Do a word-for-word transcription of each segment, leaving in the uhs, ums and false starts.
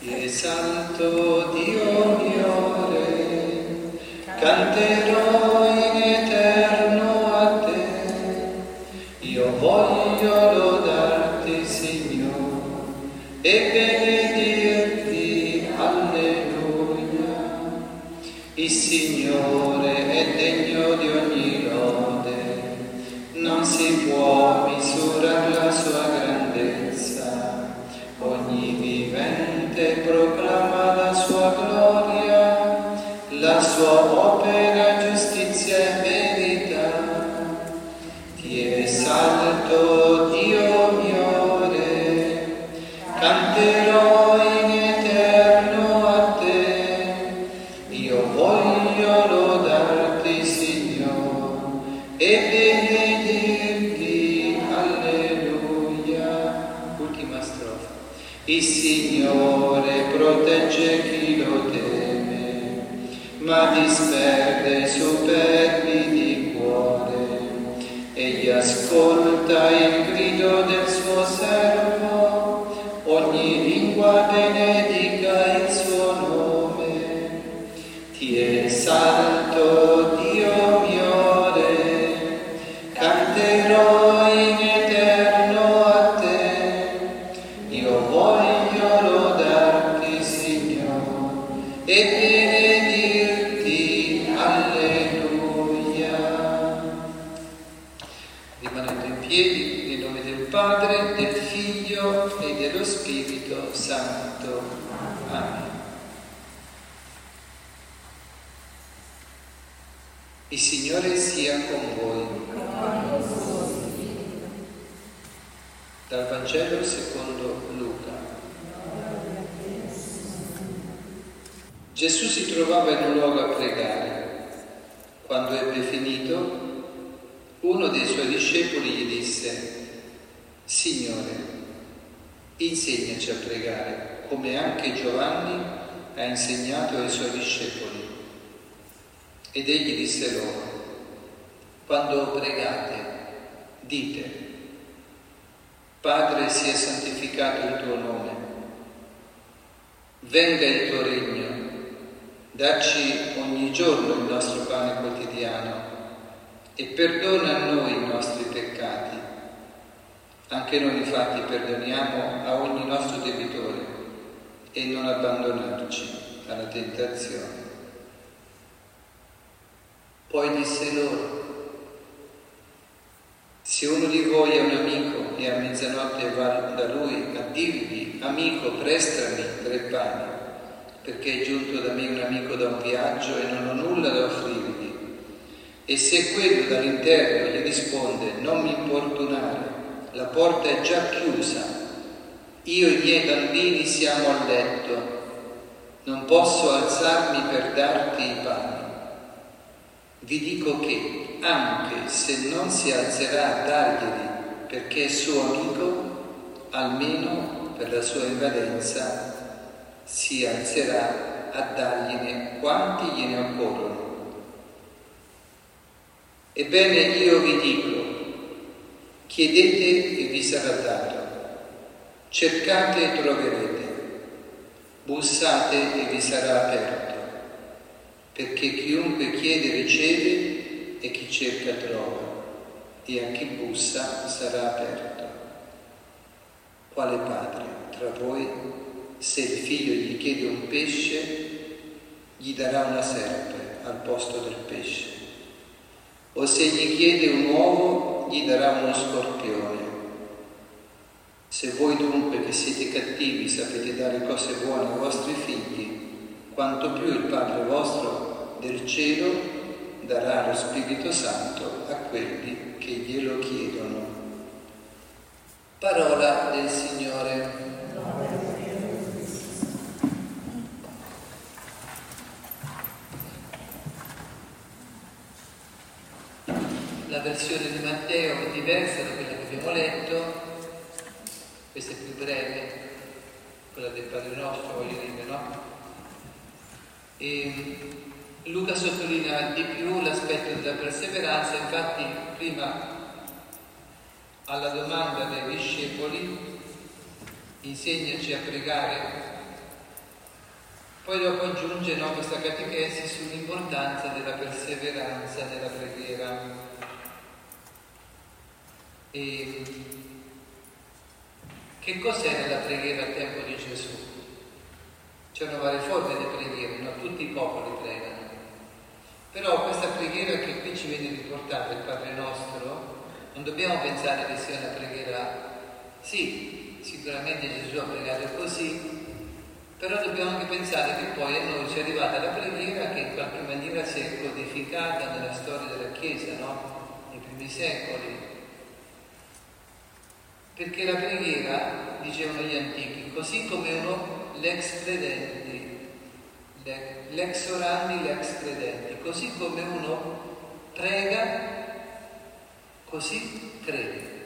Ti esalto, Dio mio Re, canterò in eterno a te. Io voglio lodarti, Signore, e benedirti, alleluia. Il Signore è degno di ogni lode, non si può misurare la sua grandezza. Ogni vivente proclama la sua gloria, la sua opera, giustizia e verità. Ti esalto, Dio mio Re, canterò in eterno a te. Io voglio lodarti, Signore, e benedirti, alleluia. Ultima strofa. Il Signore protegge chi lo teme, ma disperde i superbi di cuore. Egli ascolta il grido del suo servo, ogni lingua benedica il suo nome. Ti esalto, Dio mio Re, canterò in eterno a te. Io voglio lodarti, Signore, e benedirti, alleluia. Rimanete in piedi nel nome del Padre, del Figlio e dello Spirito Santo. Amen. Il Signore sia con voi. Dal Vangelo secondo Luca. Gesù si trovava in un luogo a pregare. Quando ebbe finito, uno dei suoi discepoli gli disse: Signore, insegnaci a pregare, come anche Giovanni ha insegnato ai suoi discepoli. Ed egli disse loro: quando pregate, dite: Padre, sia santificato il tuo nome, venga il tuo regno, dacci ogni giorno il nostro pane quotidiano e perdona a noi i nostri peccati, anche noi infatti perdoniamo a ogni nostro debitore, e non abbandonarci alla tentazione. Poi disse loro: se uno di voi è un amico e a mezzanotte va da lui a dirgli: amico, prestami tre pani, perché è giunto da me un amico da un viaggio e non ho nulla da offrirgli, e se quello dall'interno gli risponde: non mi importunare, la porta è già chiusa, io e i miei bambini siamo a letto, non posso alzarmi per darti i pani, vi dico che anche se non si alzerà a darglieli perché è suo amico, almeno per la sua invadenza si alzerà a dargliene quanti gliene occorrono. Ebbene, io vi dico: chiedete e vi sarà dato, cercate e troverete, bussate e vi sarà aperto, perché chiunque chiede riceve e chi cerca trova, e a chi bussa sarà aperto. Quale padre tra voi, se il figlio gli chiede un pesce, gli darà una serpe al posto del pesce? O se gli chiede un uovo, gli darà uno scorpione? Se voi dunque, che siete cattivi, sapete dare cose buone ai vostri figli, quanto più il Padre vostro del cielo darà lo Spirito Santo a quelli che glielo chiedono. Parola del Signore. La versione di Matteo è diversa da quella che abbiamo letto, questa è più breve, quella del Padre Nostro, voglio dire, no? E Luca sottolinea di più l'aspetto della perseveranza. Infatti prima, alla domanda dei discepoli insegnaci a pregare, Poi dopo aggiunge, no, questa catechesi sull'importanza della perseveranza nella preghiera. E che cos'era la preghiera al tempo di Gesù? C'erano varie forme di preghiera, no? Tutti i popoli pregano. Però questa preghiera che qui ci viene riportata, il Padre Nostro, non dobbiamo pensare che sia una preghiera, sì, sicuramente Gesù ha pregato così, però dobbiamo anche pensare che poi a noi ci è arrivata la preghiera che in qualche maniera si è codificata nella storia della Chiesa, no? Nei primi secoli. Perché la preghiera, dicevano gli antichi, così come uno l'ex credenti, l'ex orandi, l'ex credenti, così come uno prega, così crede.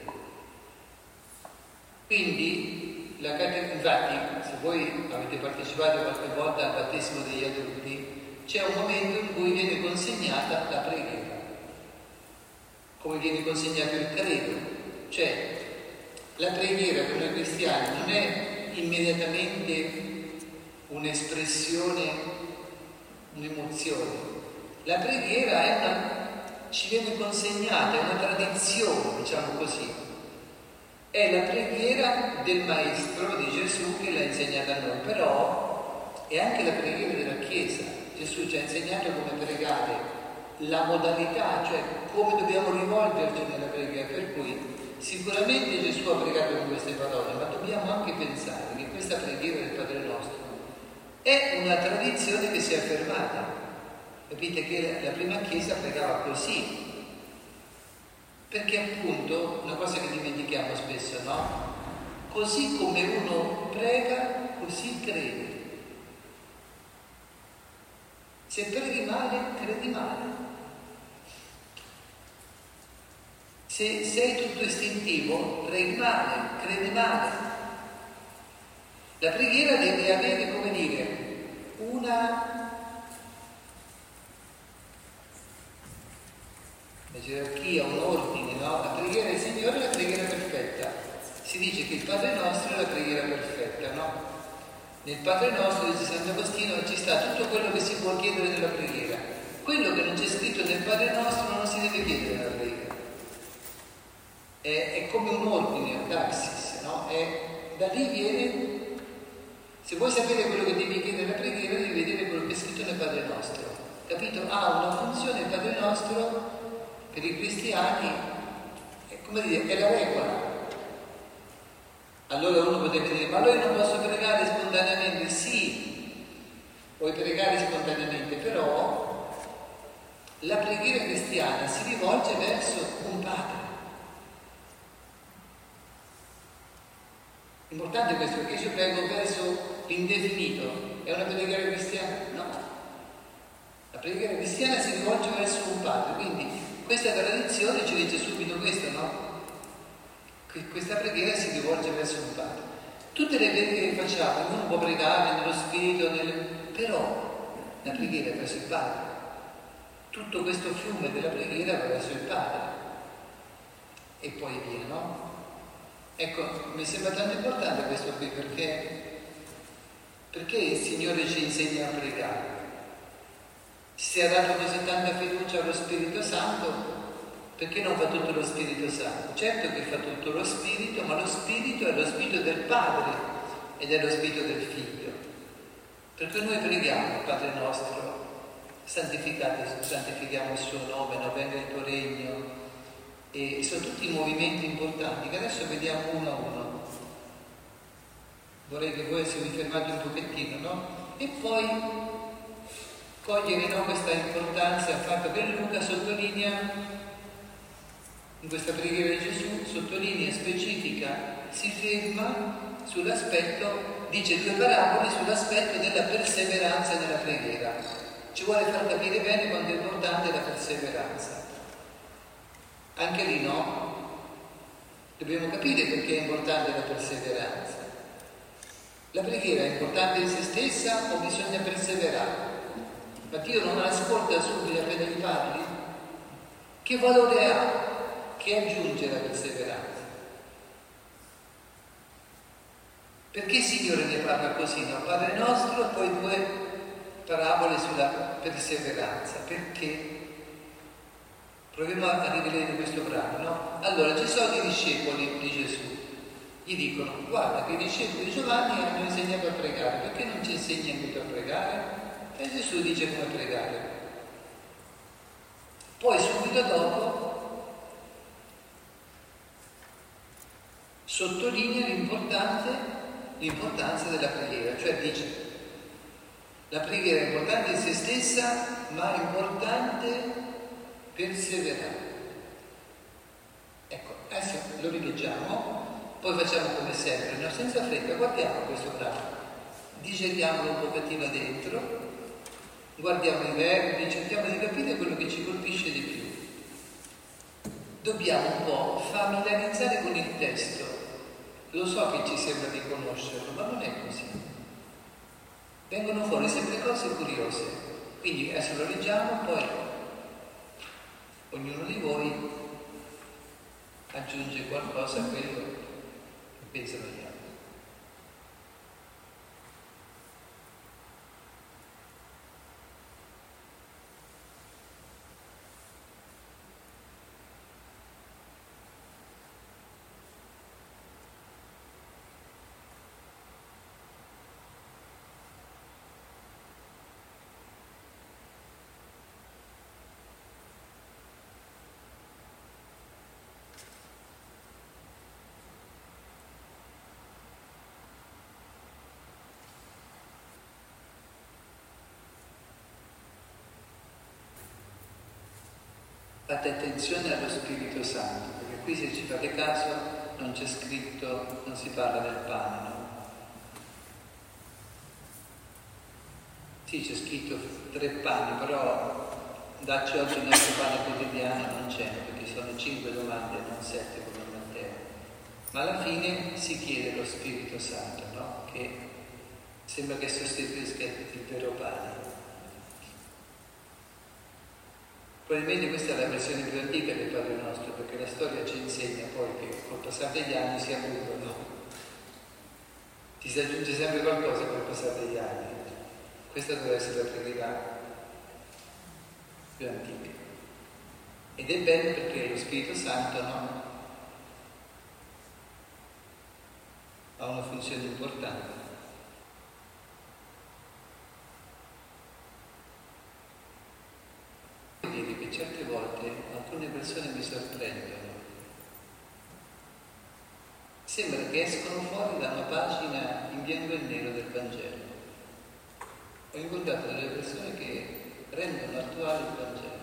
Quindi, la cate- infatti, se voi avete partecipato qualche volta al battesimo degli adulti, c'è un momento in cui viene consegnata la preghiera, come viene consegnato il credo. Cioè, la preghiera per noi cristiani non è immediatamente un'espressione, un'emozione. La preghiera è una, ci viene consegnata, è una tradizione, diciamo così. È la preghiera del Maestro, di Gesù, che l'ha insegnata a noi, però è anche la preghiera della Chiesa. Gesù ci ha insegnato come pregare, la modalità, cioè come dobbiamo rivolgerci nella preghiera, per cui sicuramente Gesù ha pregato con queste parole, ma dobbiamo anche pensare che questa preghiera del Padre Nostro è una tradizione che si è affermata. Capite che la prima Chiesa pregava così, perché appunto, una cosa che dimentichiamo spesso, no? Così come uno prega, così crede. Se preghi male, credi male. Se sei tutto istintivo, preghi male, credi male. La preghiera deve avere, come dire, una, una gerarchia, un ordine, no? La preghiera del Signore è la preghiera perfetta. Si dice che il Padre Nostro è la preghiera perfetta, no? Nel Padre Nostro, dice Sant'Agostino, ci sta tutto quello che si può chiedere nella preghiera. Quello che non c'è scritto nel Padre Nostro non si deve chiedere nella preghiera. È, è come un ordine, un taxis, no? È, da lì viene, se vuoi sapere quello che devi chiedere nella preghiera, devi vedere quello che è scritto nel Padre Nostro. Capito? Ha una funzione il Padre Nostro per i cristiani, è come dire, è la regola. Allora uno potrebbe dire, ma allora io non posso pregare spontaneamente? Sì, puoi pregare spontaneamente, però la preghiera cristiana si rivolge verso un Padre. Importante questo, perché io prego verso l'indefinito. È una preghiera cristiana? No. La preghiera cristiana si rivolge verso un Padre, quindi questa tradizione ci dice subito questo, no? Questa preghiera si rivolge verso un Padre. Tutte le preghiere che facciamo, uno può pregare nello spirito, nel... però la preghiera è verso il Padre. Tutto questo fiume della preghiera va verso il Padre. E poi via, no? Ecco, mi sembra tanto importante questo qui, perché, perché il Signore ci insegna a pregare. Ci si è dato così tanta fiducia allo Spirito Santo, perché non fa tutto lo Spirito Santo? Certo che fa tutto lo Spirito, ma lo Spirito è lo Spirito del Padre ed è lo Spirito del Figlio. Perché noi preghiamo, Padre nostro, santificate, santifichiamo il suo nome, no? Venga il tuo regno. E sono tutti movimenti importanti che adesso vediamo uno a uno. Vorrei che voi se vi fermate un pochettino, no? E poi cogliere, no, questa importanza, il fatto che Luca sottolinea, in questa preghiera di Gesù, sottolinea, specifica, si ferma sull'aspetto, dice due parabole sull'aspetto della perseveranza nella preghiera. Ci vuole far capire bene quanto è importante la perseveranza. Anche lì no, dobbiamo capire perché è importante la perseveranza. La preghiera è importante in se stessa o bisogna perseverare? Ma Dio non ascolta subito appena gli parli? Che valore ha? Che aggiunge la perseveranza? Perché il Signore ne parla così? No? Padre nostro, poi due parabole sulla perseveranza. Perché? Proviamo a rivedere questo brano, no? Allora, ci sono i discepoli di Gesù, gli dicono: guarda che i discepoli di Giovanni hanno insegnato a pregare, perché non ci insegni anche tu a pregare? E Gesù dice come pregare. Poi subito dopo sottolinea l'importanza, l'importanza della preghiera, cioè dice: la preghiera è importante in se stessa, ma è importante perseverare. Ecco, adesso lo rileggiamo, poi facciamo come sempre, no? Senza fretta, guardiamo questo brano, digeriamolo un pochettino dentro, guardiamo i verbi, cerchiamo di capire quello che ci colpisce di più. Dobbiamo un po' familiarizzare con il testo. Lo so che ci sembra di conoscerlo, ma non è così. Vengono fuori sempre cose curiose. Quindi adesso lo leggiamo, poi ognuno di voi aggiunge qualcosa a quello che pensano gli altri. Fate attenzione allo Spirito Santo, perché qui, se ci fate caso, non c'è scritto, non si parla del pane, no? Sì, c'è scritto tre pani, però dacci oggi il nostro pane quotidiano non c'è, perché sono cinque domande, non sette come Matteo. Ma alla fine si chiede lo Spirito Santo, no? Che sembra che sostituisca il vero pane. Probabilmente questa è la versione più antica del Padre Nostro, perché la storia ci insegna poi che col passare degli anni si evolvono. Ti si aggiunge sempre qualcosa col passare degli anni. Questa deve essere la preghiera più antica. Ed è bello perché lo Spirito Santo, no, ha una funzione importante. Certe volte alcune persone mi sorprendono. Sembra che escono fuori da una pagina in bianco e nero del Vangelo. Ho incontrato delle persone che rendono attuale il Vangelo.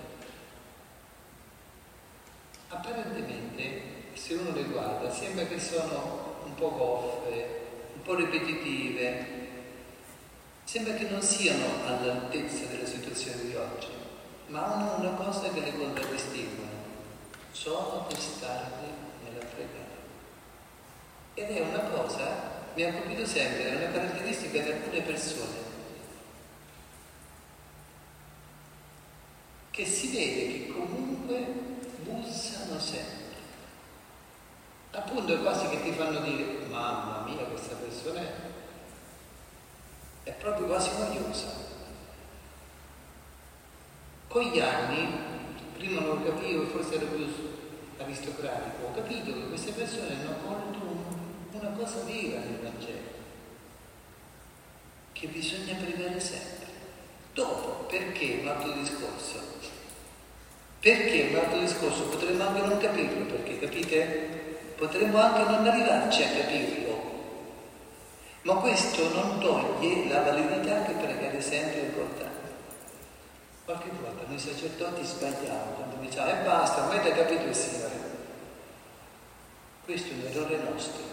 Apparentemente, se uno le guarda, sembra che sono un po' goffe, un po' ripetitive, sembra che non siano all'altezza della situazione di oggi. Ma hanno una cosa che le contraddistinguono: sono testarde nella preghiera. Ed è una cosa, mi ha colpito sempre, è una caratteristica di alcune persone, che si vede che comunque bussano sempre. Appunto, è quasi che ti fanno dire: mamma mia, questa persona è, è proprio quasi noiosa. Con gli anni, prima non lo capivo, forse ero più aristocratico, ho capito che queste persone hanno colto una cosa vera nel Vangelo, che bisogna pregare sempre. Dopo, perché un altro discorso? Perché un altro discorso? Potremmo anche non capirlo, perché, capite? Potremmo anche non arrivarci a capirlo, ma questo non toglie la validità che pregare sempre è importante. Qualche volta noi sacerdoti sbagliamo quando diciamo: e eh basta, ormai hai capito il Signore. Questo è un errore nostro.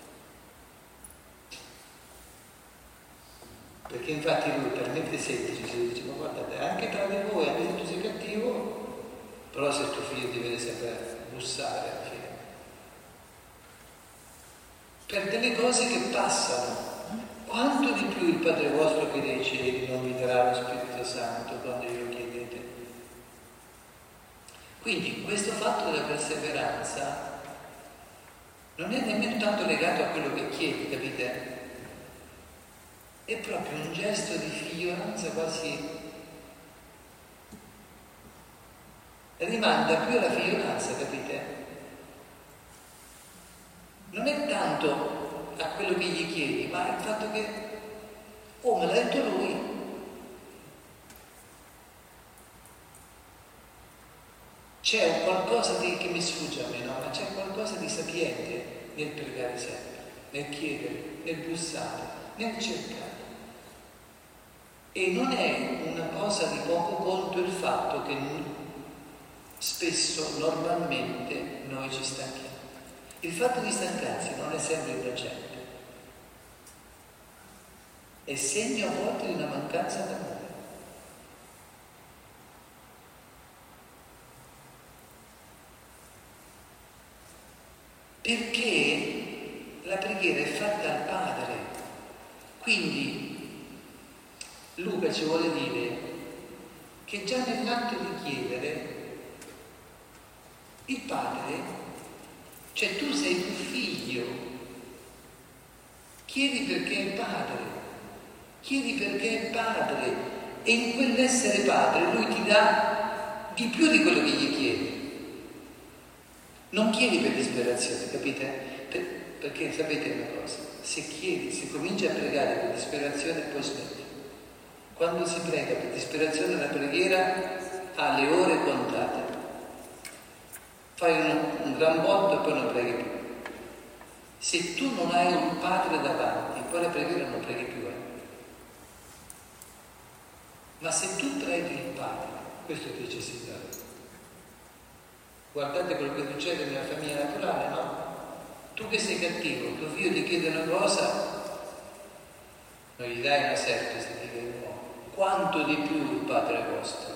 Perché infatti lui è talmente semplice, si dice: ma guardate, anche tra di voi, anche se tu sei cattivo, però se tuo figlio ti vede sempre bussare alla fine, per delle cose che passano. Quanto di più il Padre vostro che dei cieli non vi darà lo Spirito Santo quando glielo chiedete? Quindi questo fatto della perseveranza non è nemmeno tanto legato a quello che chiedi, capite? È proprio un gesto di fiducia figliolanza quasi rimanda più alla figliolanza, capite? Non è tanto a quello che gli chiedi, ma il fatto che, oh, me l'ha detto lui. C'è un qualcosa di, che mi sfugge a me, no? Ma c'è qualcosa di sapiente nel pregare sempre, nel chiedere, nel bussare, nel cercare. E non è una cosa di poco conto il fatto che spesso, normalmente, noi ci stanchiamo. Il fatto di stancarsi non è sempre innocente, è segno a volte di una mancanza d'amore. Perché la preghiera è fatta al Padre. Quindi Luca ci vuole dire che già nell'atto di chiedere il Padre, cioè tu sei tuo figlio, chiedi perché è Padre, chiedi perché è Padre, e in quell'essere Padre Lui ti dà di più di quello che gli chiedi. Non chiedi per disperazione, capite? Per, perché sapete una cosa, se chiedi, se cominci a pregare per disperazione poi smetti. Quando si prega per disperazione la preghiera ha le ore contate. Fai un, un gran botto e poi non preghi più. Se tu non hai un Padre davanti, poi la preghiera non preghi più. Eh. Ma se tu preghi il Padre, questo ti dice Signore. Guardate quello che succede nella famiglia naturale, no? Tu che sei cattivo, tuo figlio ti chiede una cosa, non gli dai una serpe se ti chiede no. Quanto di più il Padre vostro.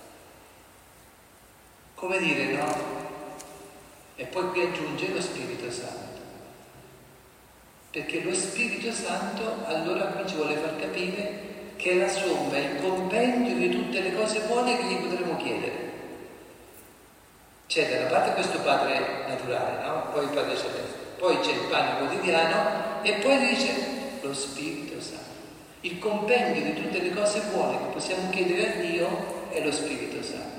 Come dire, no? E poi qui aggiunge lo Spirito Santo. Perché lo Spirito Santo allora qui ci vuole far capire che è la somma, il compendio di tutte le cose buone che gli potremo chiedere. C'è da una parte questo Padre naturale, no? Poi il Padre Celeste, poi c'è il pane quotidiano e poi dice lo Spirito Santo. Il compendio di tutte le cose buone che possiamo chiedere a Dio è lo Spirito Santo.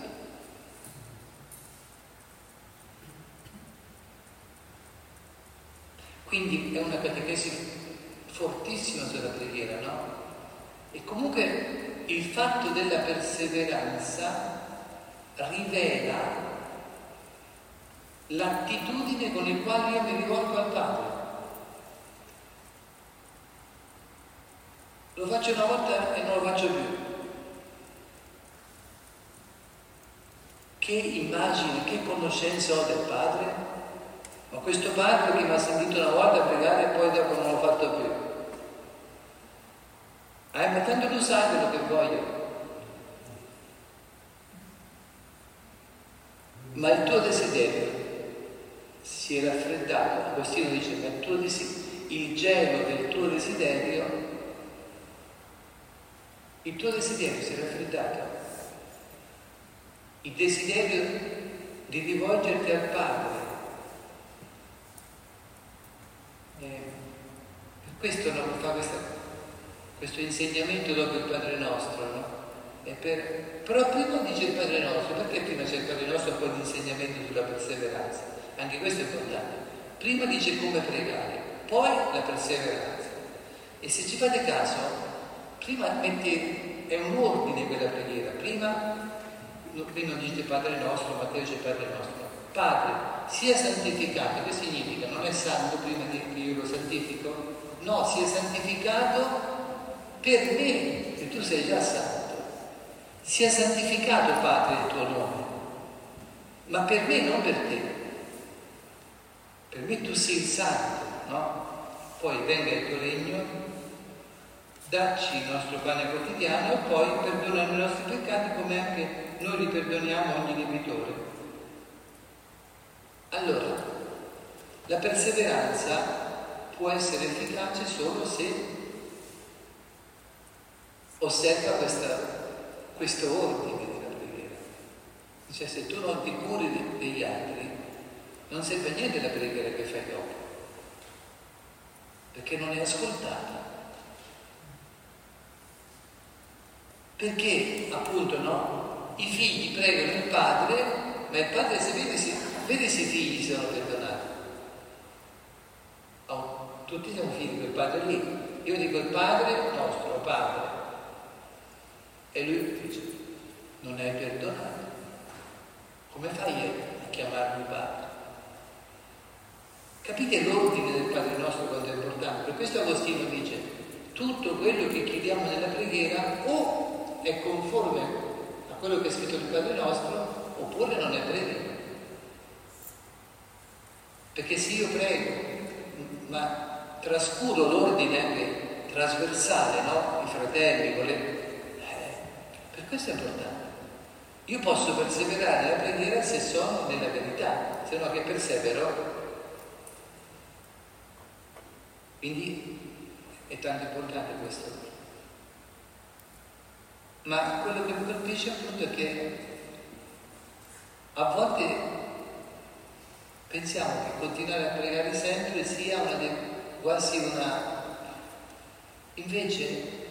Quindi è una catechesi fortissima sulla preghiera, no? E comunque il fatto della perseveranza rivela l'attitudine con il quale io mi rivolgo al Padre. Lo faccio una volta e non lo faccio più. Che immagine, che conoscenza ho del Padre? Ma questo Padre che mi ha sentito una volta pregare e poi dopo non l'ho fatto più. Ah, ma tanto tu sai quello che voglio. Ma il tuo desiderio si è raffreddato. Agostino dice, ma il tuo desiderio, il gelo del tuo desiderio, il tuo desiderio si è raffreddato. Il desiderio di rivolgerti al Padre. Eh, per questo non fa questa, questo insegnamento dopo il Padre Nostro, no? E per, però prima dice il Padre Nostro, perché prima c'è il Padre Nostro e poi l'insegnamento sulla perseveranza? Anche questo è importante. Prima dice come pregare, poi la perseveranza. E se ci fate caso, prima mette, è un ordine quella preghiera. Prima, qui non dice Padre Nostro, Matteo dice Padre Nostro. Padre, sia santificato, che significa? Non è santo prima che io lo santifico? No, sia santificato per me, che tu sei già santo. Sia santificato, Padre, il tuo nome, ma per me, non per te. Per me tu sei il santo, no? Poi venga il tuo regno, dacci il nostro pane quotidiano e poi perdona i nostri peccati come anche noi li perdoniamo a ogni debitore. Allora, la perseveranza può essere efficace solo se osserva questa questo ordine della preghiera. Cioè, se tu non ti curi degli altri, non serve a niente la preghiera che fai dopo, perché non è ascoltata. Perché appunto no? I figli pregano il padre, ma il padre se vede se, vede se i figli sono perdonati. Oh, tutti siamo figli di quel padre lì. Io dico il padre nostro, padre. E lui dice, non hai perdonato. Come fai a chiamarmi padre? Capite l'ordine del Padre nostro quanto è importante? Per questo Agostino dice, tutto quello che chiediamo nella preghiera o è conforme a quello che è scritto nel Padre nostro, oppure non è prego. Perché se io prego, ma trascuro l'ordine anche trasversale, no? I fratelli, volete... eh, per questo è importante. Io posso perseverare nella preghiera se sono nella verità, se no che persevero. Quindi è tanto importante questo. Ma quello che mi colpisce appunto è che a volte pensiamo che continuare a pregare sempre sia una de... quasi una... Invece,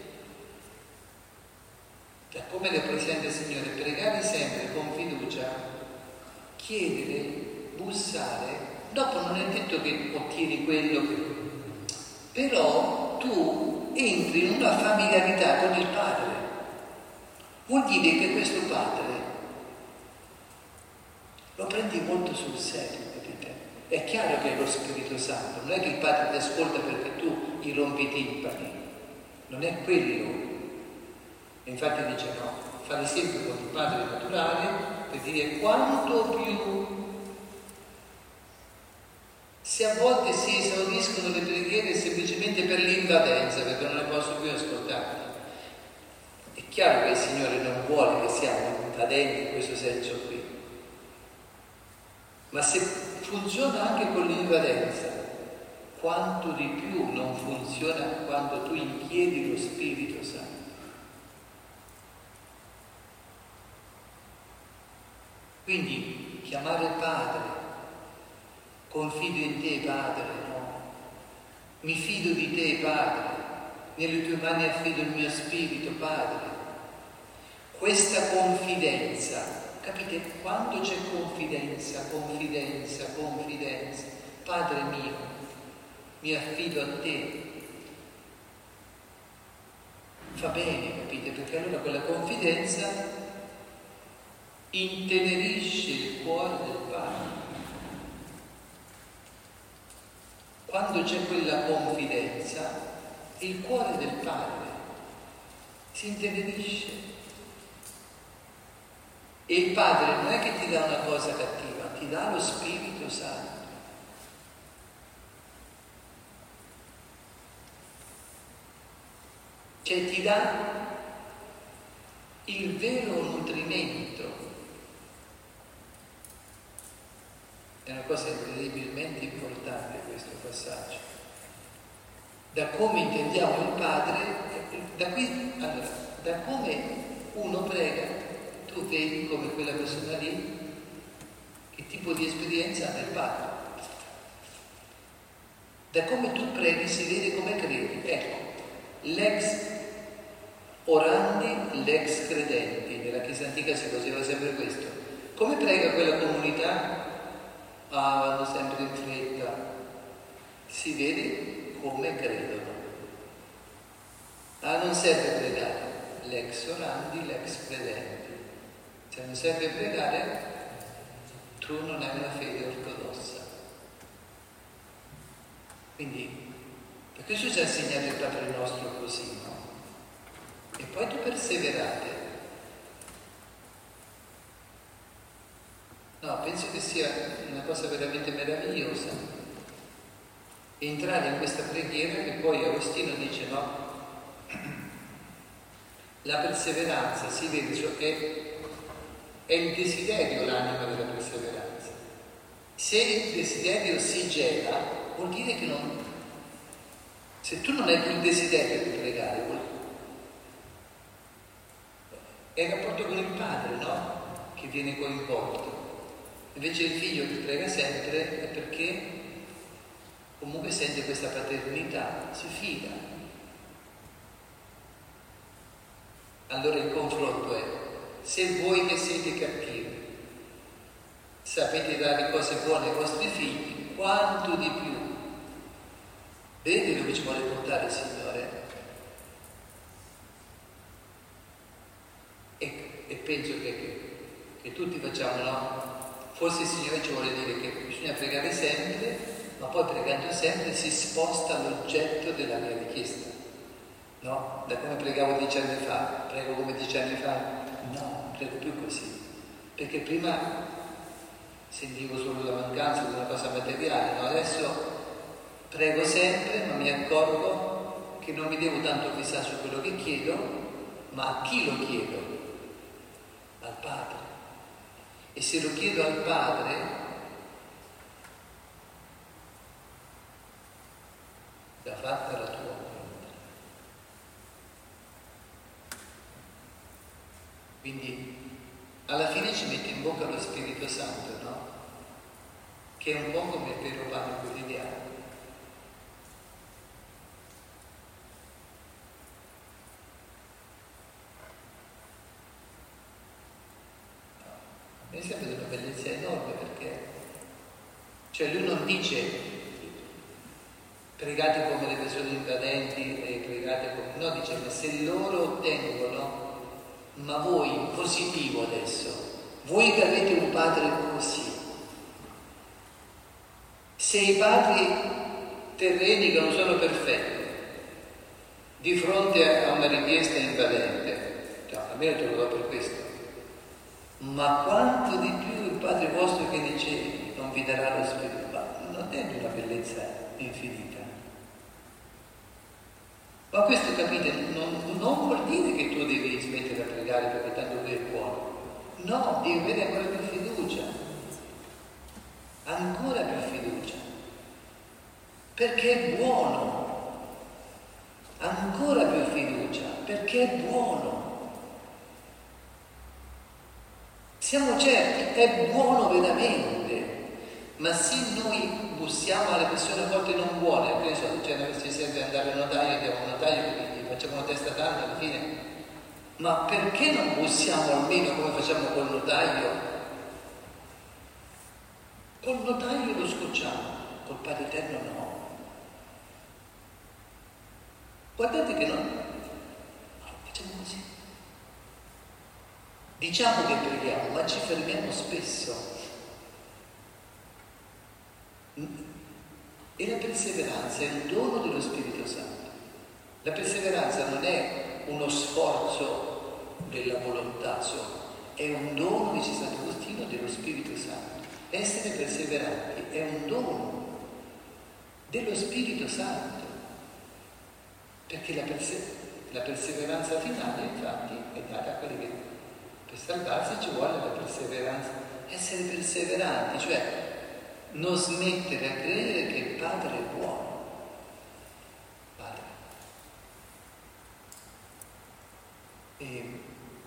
da come le presenta il Signore, pregare sempre con fiducia, chiedere, bussare, dopo non è detto che ottieni quello che... Però tu entri in una familiarità con il Padre. Vuol dire che questo Padre lo prendi molto sul serio, capite? È chiaro che è lo Spirito Santo, non è che il Padre ti ascolta perché tu gli rompi i timpani, non è quello. E infatti dice no, fare sempre con il Padre naturale per dire quanto più. Se a volte si esauriscono le preghiere semplicemente per l'invadenza, perché non le posso più ascoltare, è chiaro che il Signore non vuole che siamo invadenti in questo senso qui. Ma se funziona anche con l'invadenza, quanto di più non funziona quando tu inchiedi lo Spirito Santo. Quindi chiamare il Padre, confido in te, Padre, no? Mi fido di te, Padre, nelle tue mani affido il mio spirito, Padre. Questa confidenza, capite? Quando c'è confidenza, confidenza, confidenza, Padre mio, mi affido a te, fa bene, capite? Perché allora quella confidenza intenerisce il cuore del Padre. Quando c'è quella confidenza, il cuore del Padre si intenerisce. E il Padre non è che ti dà una cosa cattiva, ti dà lo Spirito Santo. Cioè ti dà il vero nutrimento. È una cosa incredibilmente importante questo passaggio. Da come intendiamo il Padre, da qui, allora, da come uno prega, tu vedi come quella persona lì, che tipo di esperienza ha nel Padre. Da come tu preghi si vede come credi. Ecco, l'ex orandi, l'ex credenti. Nella Chiesa antica si faceva sempre questo. Come prega quella comunità? Ah, vanno sempre in fretta. Si vede come credono. Ah, non serve pregare. L'ex orandi, l'ex credenti. Se non serve pregare, tu non hai una fede ortodossa. Quindi, per questo ci ha insegnato il Padre nostro così, no? E poi tu perseverate. No, penso che sia una cosa veramente meravigliosa entrare in questa preghiera che poi Agostino dice no, la perseveranza si vede, cioè è, è il desiderio l'anima della perseveranza. Se il desiderio si gela, vuol dire che non, se tu non hai più il desiderio di pregare, vuol, è il rapporto con il Padre, no? Che viene coinvolto. Invece il figlio che prega sempre è perché comunque sente questa paternità, si fida. Allora il confronto è: se voi che siete cattivi sapete dare cose buone ai vostri figli, quanto di più. Vedete dove ci vuole portare il Signore? E, e penso che, che, che tutti facciamo, no? Forse il Signore ci vuole dire che bisogna pregare sempre, ma poi pregando sempre si sposta l'oggetto della mia richiesta, no? Da come pregavo dieci anni fa, prego come dieci anni fa, no, non prego più così, perché prima sentivo solo la mancanza di una cosa materiale, no? Adesso prego sempre, ma mi accorgo che non mi devo tanto fissare su quello che chiedo, ma a chi lo chiedo? Al Padre. E se lo chiedo al Padre, sia fatta la tua volontà. Quindi alla fine ci mette in bocca lo Spirito Santo, no? Che è un po' come il vero pane quotidiano. Mi sembra di una bellezza enorme, perché cioè lui non dice pregate come le persone invadenti e pregate come, no, dice ma se loro ottengono, ma voi in positivo adesso, voi che avete un padre così, se i padri terreni che non sono perfetti di fronte a una richiesta invadente, cioè, almeno te lo do per questo, ma quanto di più il Padre vostro che nei cieli non vi darà lo Spirito? Ma non è di una bellezza infinita. Ma questo, capite, non, non vuol dire che tu devi smettere a pregare perché tanto lui è buono. No, devi avere ancora più fiducia. Ancora più fiducia. Perché è buono. Ancora più fiducia. Perché è buono. Siamo certi, è buono veramente, ma se noi bussiamo alle persone a volte non buone, che ne so, cioè ci serve andare al notaio, andiamo al notaio, quindi facciamo una testa tanto alla fine, ma perché non bussiamo almeno come facciamo col notaio? Col notaio lo scocciamo, col Padre Eterno no. Guardate che non, no, facciamo così. Diciamo che preghiamo, ma ci fermiamo spesso. E la perseveranza è un dono dello Spirito Santo. La perseveranza non è uno sforzo della volontà solo, è un dono, dice Sant'Agostino, dello Spirito Santo. Essere perseveranti è un dono dello Spirito Santo, perché la, perse- la perseveranza finale, infatti, è data a quelli che per salvarsi ci vuole la perseveranza, essere perseveranti, cioè non smettere a credere che il Padre è buono. Padre. E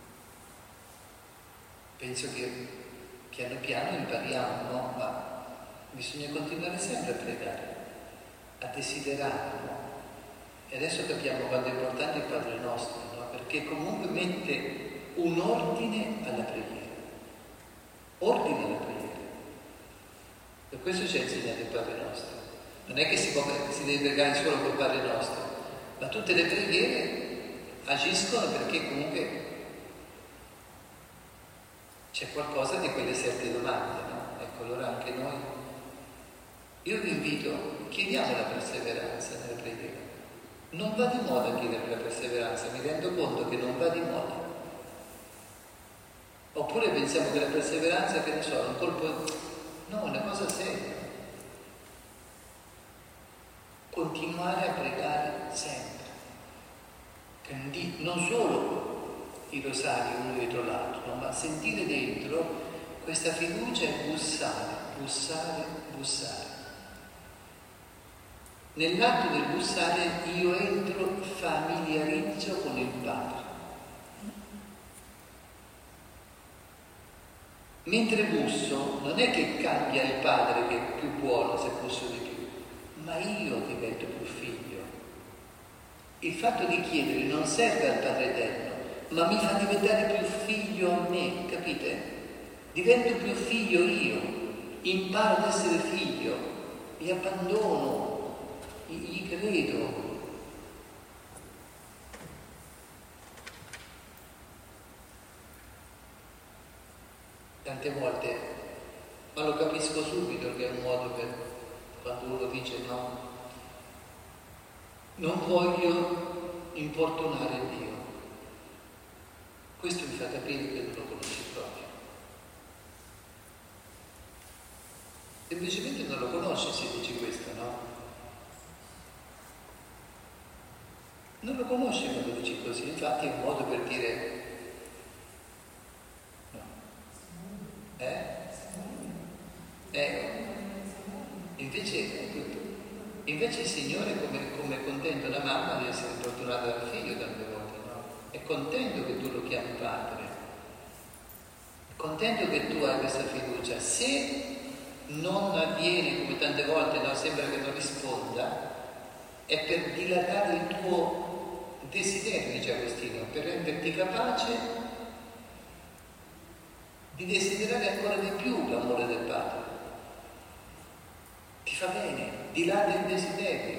penso che piano piano impariamo, no? Ma bisogna continuare sempre a pregare, a desiderare, no? E adesso capiamo quanto è importante il Padre nostro, no? Perché comunque mette un ordine alla preghiera, ordine alla preghiera. Per questo ci ha insegnato il Padre nostro. Non è che si, può, si deve pregare solo col Padre nostro, ma tutte le preghiere agiscono perché comunque c'è qualcosa di quelle sette domande, no? Ecco, allora anche noi, io vi invito, chiediamo la perseveranza nella preghiera. Non va di moda chiedere la perseveranza, mi rendo conto che non va di moda. Oppure pensiamo che la perseveranza, che ne so, è un colpo. No, è una cosa seria. Continuare a pregare sempre. Non solo i rosari uno dietro l'altro, ma sentire dentro questa fiducia e bussare, bussare, bussare. Nell'atto del bussare io entro, familiarizzo con il Padre. Mentre busso non è che cambia il Padre che è più buono se busso di più, ma io divento più figlio. Il fatto di chiedere non serve al Padre Eterno, ma mi fa diventare più figlio a me, capite? Divento più figlio io, imparo ad essere figlio, gli abbandono, gli credo. Tante volte, ma lo capisco subito che è un modo per quando uno dice no, non voglio importunare Dio. Questo mi fa capire che non lo conosci proprio. Semplicemente non lo conosci se dici questo, no? Non lo conosci quando dici così, infatti è un modo per dire no. Eh? Eh? Invece, invece il Signore, come, come è contento la mamma di essere importunata dal figlio tante volte, no? È contento che tu lo chiami padre, è contento che tu hai questa fiducia. Se non avviene, come tante volte, no? Sembra che non risponda, è per dilatare il tuo desiderio, dice Agostino, per renderti capace di desiderare ancora di più l'amore del Padre. Ti fa bene, dilata il desiderio.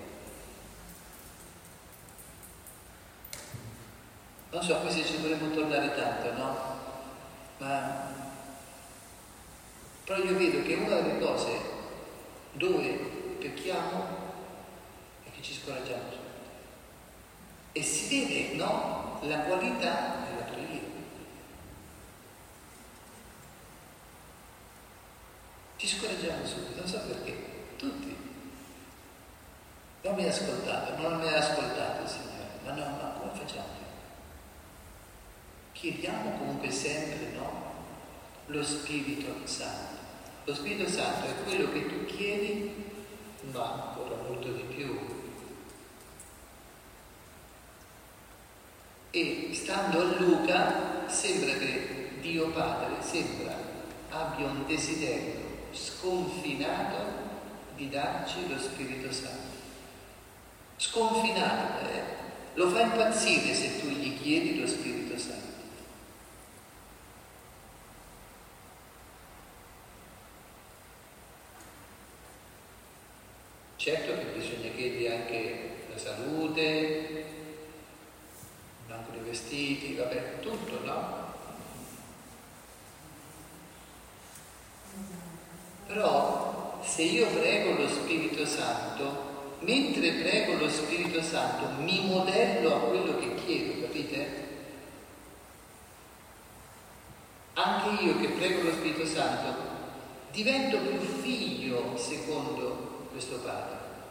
Non so, qui se ci dovremmo tornare tanto, no? Ma però io vedo che una delle cose dove pecchiamo è che ci scoraggiamo. E si vede, no? La qualità della preghiera. Ci scoraggiamo subito, non so perché, tutti. Non mi ha ascoltato, non mi ha ascoltato il Signore, ma no, ma come facciamo? Chiediamo comunque sempre, no? Lo Spirito Santo. Lo Spirito Santo è quello che tu chiedi, ma ancora molto di più. E stando a Luca sembra che Dio Padre sembra abbia un desiderio sconfinato di darci lo Spirito Santo. Sconfinato, eh? Lo fa impazzire se tu gli chiedi lo Spirito Santo. Certo che bisogna chiedere anche la salute, manco dei vestiti, vabbè, tutto, no? Però se io prego lo Spirito Santo, mentre prego lo Spirito Santo mi modello a quello che chiedo, capite? Anche io che prego lo Spirito Santo divento più figlio secondo questo Padre.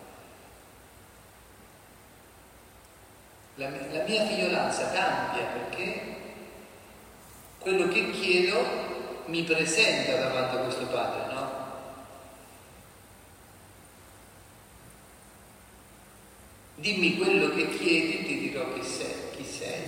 La, la mia figliolanza cambia perché quello che chiedo mi presenta davanti a questo Padre, no? Dimmi quello che chiedi, ti dirò chi sei, chi sei.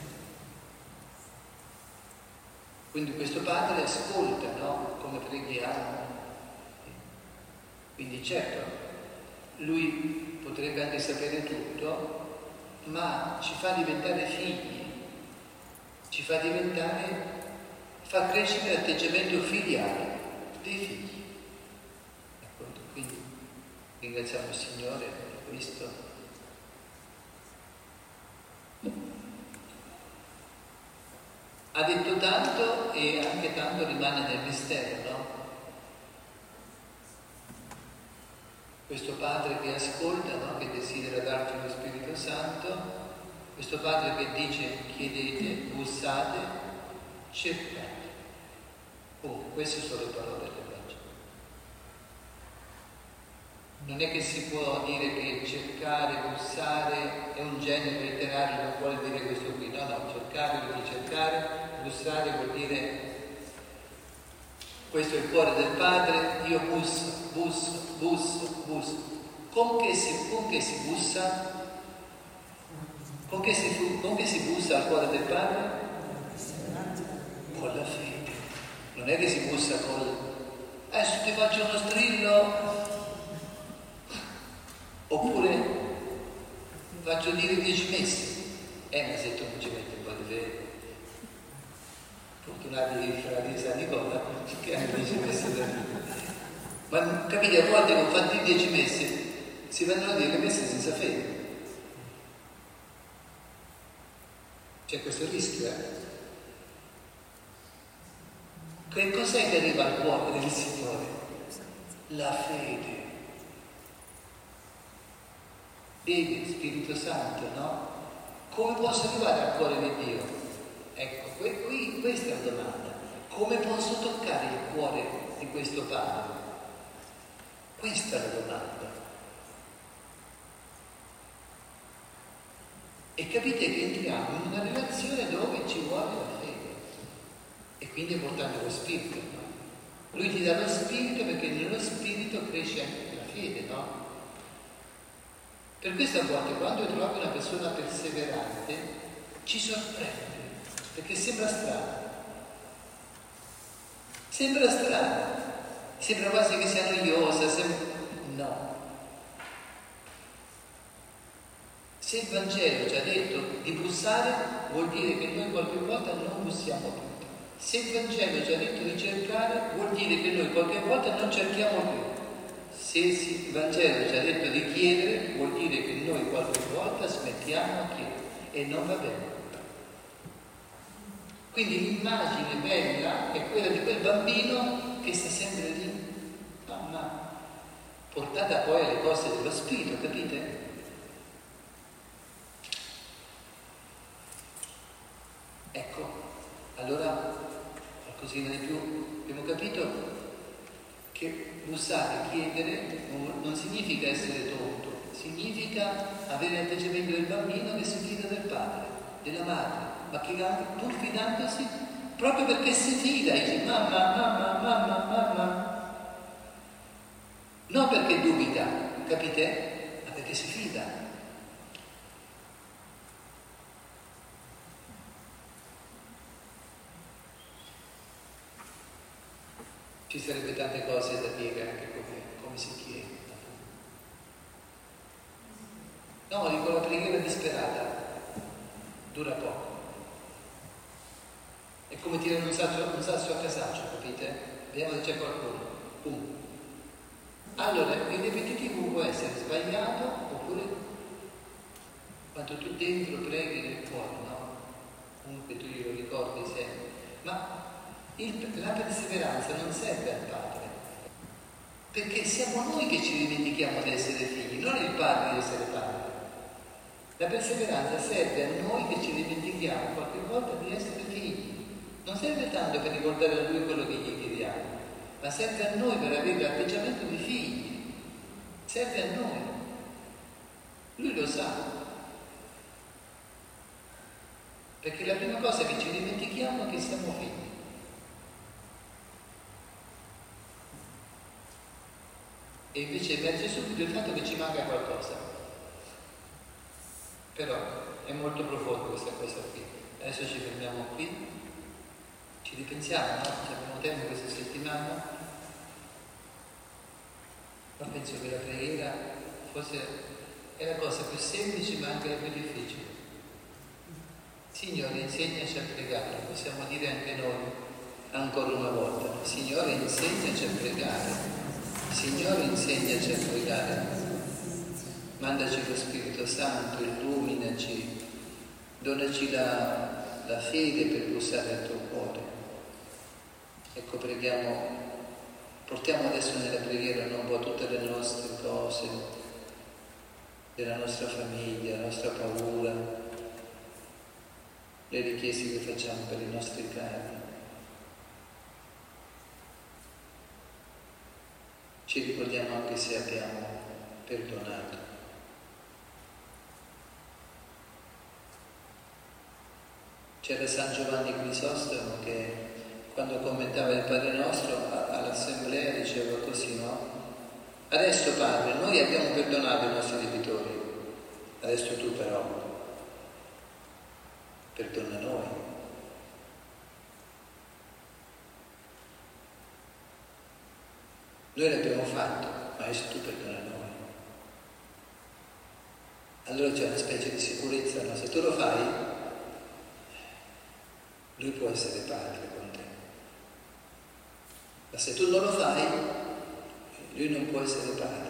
Quindi questo Padre ascolta, no? Come preghiamo. Quindi certo, Lui potrebbe anche sapere tutto, ma ci fa diventare figli, ci fa diventare, fa crescere l'atteggiamento filiale dei figli. D'accordo? Quindi ringraziamo il Signore per questo. Ha detto tanto e anche tanto rimane nel mistero, no? Questo Padre che ascolta, no? Che desidera darci lo Spirito Santo, questo Padre che dice chiedete, bussate, cercate. Oh, queste sono le parole del Vangelo. Non è che si può dire che cercare, bussare è un genere letterario, non vuole dire questo qui, no, no, cercare vuol dire cercare, bussare vuol dire questo è il cuore del Padre, io busso, busso, busso, busso. Con che si, con che si bussa? Con che si, con che si bussa al cuore del Padre? Con la fede. Non è che si bussa con adesso ti faccio uno strillo, oppure faccio dire dieci messe. Eh, ma se tu non ci metti un po' di fede. tornati i frati di San Nicola, che hanno dieci messe da dire. Ma capite, a volte con fatti dieci messe si vengono a dire le messe senza fede. C'è questo rischio, eh? Che cos'è che arriva al cuore del Signore? La fede. Fede, Spirito Santo, no? Come posso arrivare al cuore di Dio? Ecco, qui, qui, questa è la domanda. Come posso toccare il cuore di questo Padre? Questa è la domanda. E capite che entriamo in una relazione dove ci vuole la fede. E quindi portando lo Spirito, no? Lui ti dà lo Spirito perché nello Spirito cresce anche la fede, no? Per questo a volte quando trovi una persona perseverante ci sorprende, perché sembra strano. Sembra strano, sembra quasi che sia noiosa, sembra... no. Se il Vangelo ci ha detto di bussare, vuol dire che noi qualche volta non bussiamo più. Se il Vangelo ci ha detto di cercare, vuol dire che noi qualche volta non cerchiamo più. Se il Vangelo ci ha detto di chiedere, vuol dire che noi qualche volta smettiamo a chiedere e non va bene. Quindi l'immagine bella è quella di quel bambino che sta sempre lì, mamma, portata poi alle cose dello Spirito, capite? Ecco, allora qualcosina di più abbiamo capito che bussare, chiedere non significa essere tonto, significa avere l'atteggiamento del bambino che si fida del padre, della madre, ma che pur fidandosi, proprio perché si fida, dice mamma, mamma, mamma, mamma, non perché dubita, capite? Ma perché si fida. Ci sarebbe tante cose da dire anche come, come si chiede. No, dico la preghiera disperata dura poco. È come tirare un sasso, un sasso a casaccio, capite? Vediamo se c'è qualcuno. Pum. Allora, il ripetitivo può essere sbagliato oppure quando tu dentro preghi nel cuore, no? Comunque tu glielo ricordi sempre. Ma Il, la perseveranza non serve al Padre, perché siamo noi che ci dimentichiamo di essere figli, non il Padre di essere Padre. La perseveranza serve a noi che ci dimentichiamo qualche volta di essere figli. Non serve tanto per ricordare a Lui quello che gli chiediamo, ma serve a noi per avere l'atteggiamento di figli. Serve a noi. Lui lo sa. Perché la prima cosa che ci dimentichiamo è che siamo figli. E invece emerge subito il fatto che ci manca qualcosa. Però è molto profondo questa cosa qui. Adesso ci fermiamo qui, ci ripensiamo, no? Se abbiamo tempo questa settimana. Ma penso che la preghiera forse è la cosa più semplice ma anche la più difficile. Signore, insegnaci a pregare, possiamo dire anche noi ancora una volta. Signore, insegnaci a pregare. Signore, insegnaci a pregare, mandaci lo Spirito Santo, illuminaci, donaci la, la fede per bussare al tuo cuore. Ecco, preghiamo, portiamo adesso nella preghiera un po' tutte le nostre cose, della nostra famiglia, la nostra paura, le richieste che facciamo per i nostri cari. Ci ricordiamo anche se abbiamo perdonato. C'era San Giovanni Crisostomo che quando commentava il Padre Nostro all'assemblea diceva così, no? Adesso Padre, noi abbiamo perdonato i nostri debitori, adesso tu però perdona noi. Noi l'abbiamo fatto, ma adesso tu perdona noi. Allora c'è una specie di sicurezza, no? Se tu lo fai, Lui può essere padre con te. Ma se tu non lo fai, lui non può essere padre.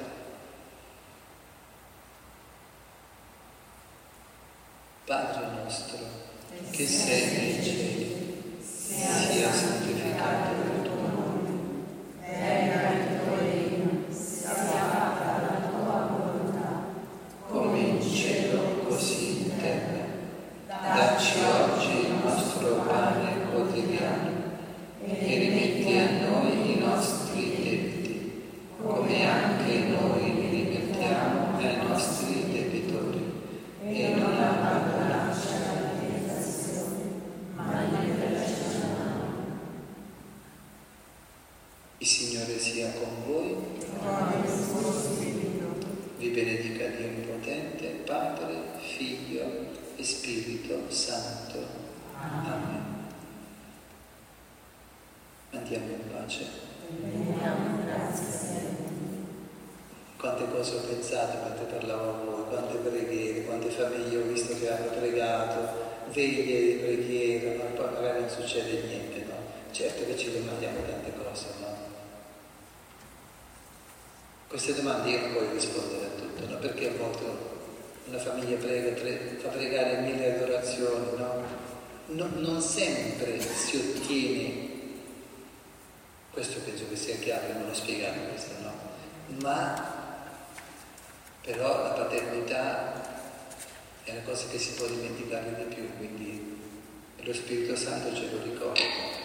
Padre nostro, che sei nei cieli, sia santificato il tuo nome. Venga il tuo regno, sia fatta la tua volontà, come in cielo così in terra. Dacci oggi il nostro pane quotidiano e rimetti a noi i nostri debiti, come anche noi li rimettiamo ai nostri debitori. E non abbandonarci alla tentazione, ma liberaci dal male. Il Signore sia con voi. Vi benedica Dio Onnipotente, Padre, Figlio e Spirito Santo. Amen. Andiamo in pace. Quante cose ho pensato mentre parlavo a voi, quante preghiere, quante famiglie ho visto che hanno pregato, veglie di preghiera, ma poi magari non succede niente, no? Certo che ci domandiamo tante cose, no? Queste domande io non voglio rispondere a tutto, no? Perché a volte una famiglia prega, pre, fa pregare mille adorazioni, no? No, non sempre si ottiene, questo penso che sia chiaro, non ho spiegato questo, no? Ma però la paternità è una cosa che si può dimenticare di più, quindi lo Spirito Santo ce lo ricorda.